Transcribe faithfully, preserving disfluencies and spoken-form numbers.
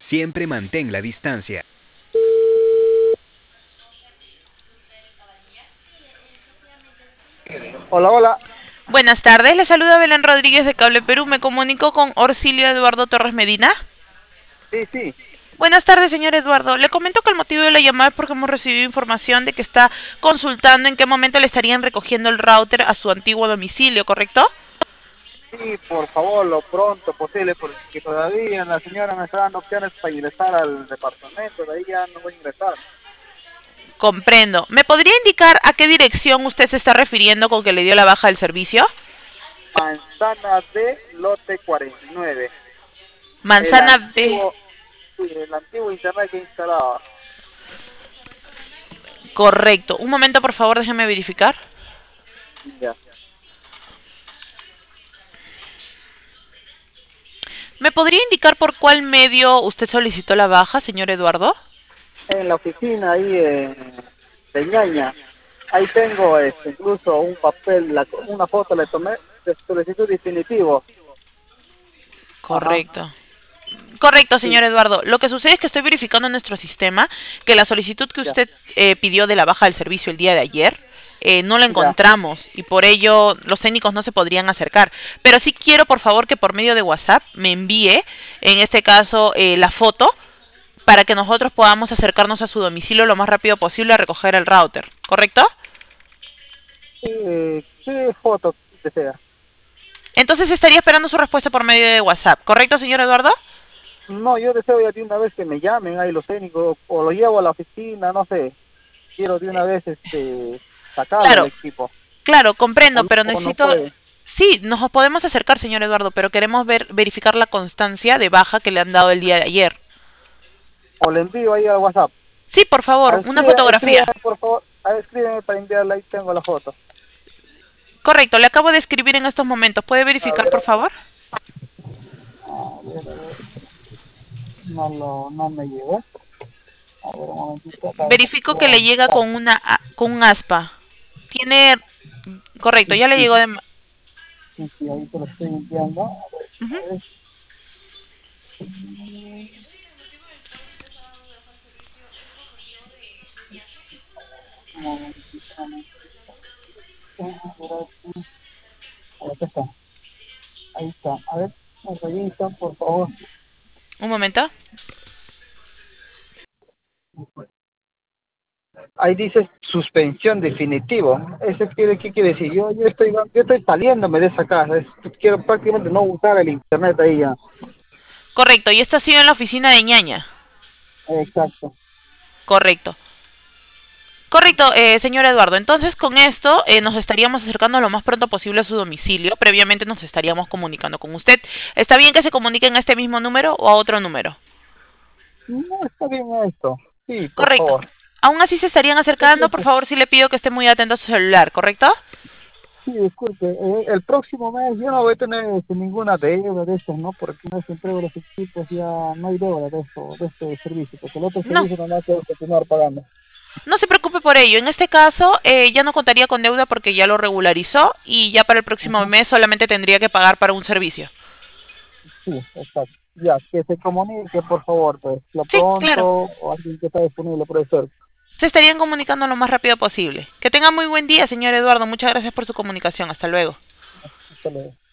Siempre mantén la distancia. Hola, hola. Buenas tardes, le saluda Belén Rodríguez de Cable Perú. Me comunico con Orsilio Eduardo Torres Medina. Sí, sí. Buenas tardes, señor Eduardo. Le comento que el motivo de la llamada es porque hemos recibido información de que está consultando en qué momento le estarían recogiendo el router a su antiguo domicilio, ¿correcto? Sí, por favor, lo pronto posible, porque todavía la señora me está dando opciones para ingresar al departamento, de ahí ya no voy a ingresar. Comprendo. ¿Me podría indicar a qué dirección usted se está refiriendo con que le dio la baja del servicio? Manzana de lote cuarenta y nueve. El Manzana B. antiguo, sí, el antiguo internet que instalaba. Correcto. Un momento, por favor, déjeme verificar. Ya. ¿Me podría indicar por cuál medio usted solicitó la baja, señor Eduardo? En la oficina ahí eh, de Ñaña. Ahí tengo este, incluso un papel, la- una foto le tomé de solicitud definitivo. Ajá. Correcto. Correcto, Sí, señor Eduardo. Lo que sucede es que estoy verificando en nuestro sistema que la solicitud que ya, usted eh, pidió de la baja del servicio el día de ayer eh, no la ya. encontramos y por ello los técnicos no se podrían acercar. Pero sí quiero, por favor, que por medio de WhatsApp me envíe, en este caso, eh, la foto para que nosotros podamos acercarnos a su domicilio lo más rápido posible a recoger el router. ¿Correcto? Eh, ¿qué foto desea? Entonces estaría esperando su respuesta por medio de WhatsApp. ¿Correcto, señor Eduardo? No, yo deseo ya de una vez que me llamen ahí los técnicos o lo llevo a la oficina, no sé. Quiero de una vez este sacarlo el Claro, equipo. claro, O comprendo, no, pero o no necesito. puede. Sí, nos podemos acercar, señor Eduardo, pero queremos ver, verificar la constancia de baja que le han dado el día de ayer. O le envío ahí al WhatsApp. Sí, por A favor, ver, una escribe, escríbeme fotografía. por favor. A ver, escríbeme para enviarla, ahí tengo la foto. Correcto, le acabo de escribir en estos momentos. ¿Puede A verificar, ver, por favor? a ver, a ver. No, lo, no me llegó. A ver, un momentito. Acá Verifico que le llega está. con una a- con un aspa. Tiene. Correcto, Sí, ya le sí, llegó de. ma- sí, sí, ahí te lo estoy enviando. A Ujú. ver, un momentito, un momentito. Ahí está. Ahí está. A ver, me revisan, por favor. Un momento. Ahí dice suspensión definitivo. ¿Eso quiere, qué quiere decir? Yo, yo estoy, yo estoy saliéndome de esa casa. Es- quiero prácticamente no usar el internet ahí ya. Correcto, y esto ha sido en la oficina de ñaña. Exacto. Correcto. Correcto, eh, señor Eduardo. Entonces, con esto eh, nos estaríamos acercando lo más pronto posible a su domicilio. Previamente nos estaríamos comunicando con usted. ¿Está bien que se comuniquen a este mismo número o a otro número? No, está bien esto. Sí, por Correcto. favor. Aún así se estarían acercando, por Disculpe, favor, sí le pido que esté muy atento a su celular, ¿correcto? sí, disculpe. Eh, el próximo mes yo no voy a tener este, ninguna deuda de estos, ¿no? Porque una vez que entrego los equipos ya no hay deuda de esto, de este servicio, porque el otro No, servicio nomás tengo que continuar pagando. no se preocupe por ello. En este caso, eh, ya no contaría con deuda porque ya lo regularizó y ya para el próximo Ajá. mes solamente tendría que pagar para un servicio. Sí, exacto. Ya, que se comunique, por favor, pues, lo Sí, pronto, claro. o alguien que está disponible, profesor. Se estarían comunicando lo más rápido posible. Que tenga muy buen día, señor Eduardo. Muchas gracias por su comunicación. Hasta luego. Hasta luego.